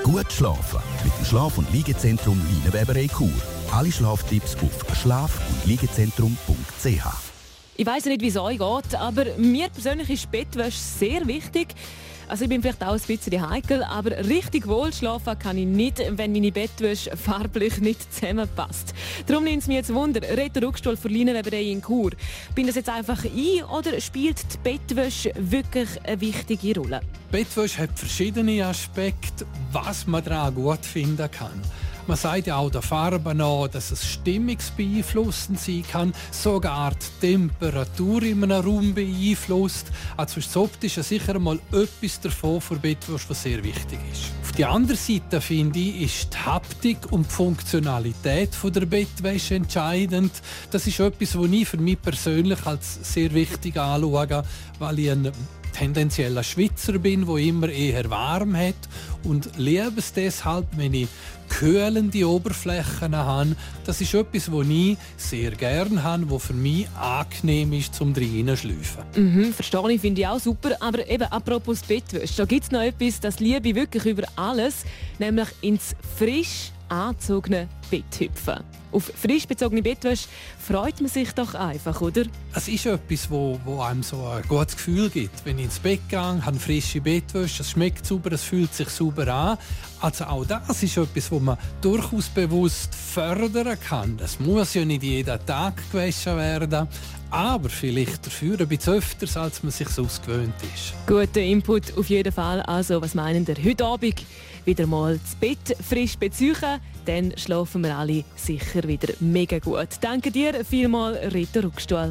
Gut schlafen mit dem Schlaf- und Liegezentrum Lienenweberei Chur. Alle Schlaftipps auf schlaf- und liegezentrum.ch. Ich weiss nicht, wie es euch geht, aber mir persönlich ist Bettwäsche sehr wichtig. Also ich bin vielleicht auch ein bisschen heikel, aber richtig wohl schlafen kann ich nicht, wenn meine Bettwäsche farblich nicht zusammenpasst. Darum nimmt es mich jetzt Wunder, Reto Ruckstuhl für Lienenweberei in Chur. Bin das jetzt einfach ein oder spielt die Bettwäsche wirklich eine wichtige Rolle? Bettwäsche hat verschiedene Aspekte, was man daran gut finden kann. Man sagt ja auch der Farbe nach, dass es stimmungsbeeinflussend sein kann, sogar die Temperatur in einem Raum beeinflusst. Also das Optische sicher mal etwas davon für Bettwäsche, was sehr wichtig ist. Auf der anderen Seite finde ich, ist die Haptik und die Funktionalität der Bettwäsche entscheidend. Das ist etwas, was ich für mich persönlich als sehr wichtig anschaue, weil ich ein tendenzieller Schwitzer bin, der immer eher warm hat und liebe es deshalb, wenn ich kühlende Oberflächen habe. Das ist etwas, was ich sehr gerne habe, was für mich angenehm ist, zum reinschleifen. Verstehe ich, finde ich auch super. Aber eben, apropos Bettwäsche, da gibt es noch etwas, das liebe ich wirklich über alles, nämlich ins frisch angezogene Bett hüpfen. Auf frisch bezogene Bettwäsche freut man sich doch einfach, oder? Es ist etwas, wo einem so ein gutes Gefühl gibt. Wenn ich ins Bett gehe, habe frische Bettwäsche, es schmeckt sauber, es fühlt sich sauber an. Also auch das ist etwas, was man durchaus bewusst fördern kann. Es muss ja nicht jeden Tag gewaschen werden, aber vielleicht dafür ein bisschen öfters, als man sich sonst gewöhnt ist. Guter Input auf jeden Fall. Also, was meinen ihr heute Abend? Wieder mal das Bett frisch beziehen, dann schlafen wir alle sicher wieder mega gut. Danke dir vielmals, Reto Ruckstuhl.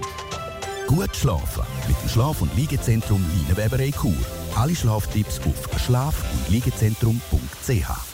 Gut schlafen mit dem Schlaf- und Liegezentrum Lienenweberei Chur. Alle Schlaftipps auf schlaf- und liegezentrum.ch.